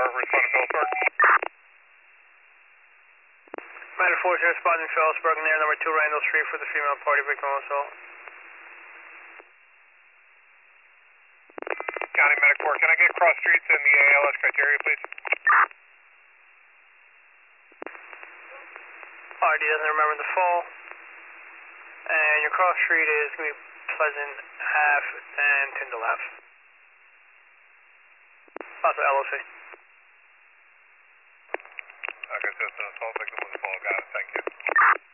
responding Phillipsburg. Matter 40 responding Phillipsburg, near number 2 Randall Street for the female party victim assault. County Medic Corps, can I get cross streets and the ALS criteria, please? RD doesn't remember the fall. And your cross street is going to be Pleasant Ave and Tyndall Ave. Also LOC. Okay, so it's an assault victim with a fall. Got it, thank you.